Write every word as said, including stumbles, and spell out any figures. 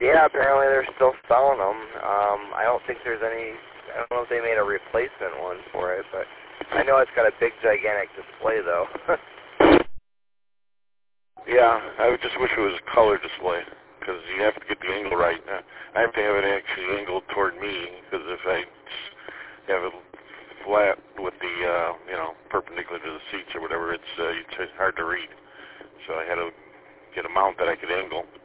Yeah, apparently they're still selling them. Um, I don't think there's any, I don't know if they made a replacement one for it, but I know it's got a big, gigantic display, though. Yeah, I would just wish it was a color display, because you have to get the angle right. I have to have it actually angled toward me, because if I have it flat with the, uh, you know, perpendicular to the seats or whatever, it's, uh, it's hard to read. So I had to get a mount that I could angle.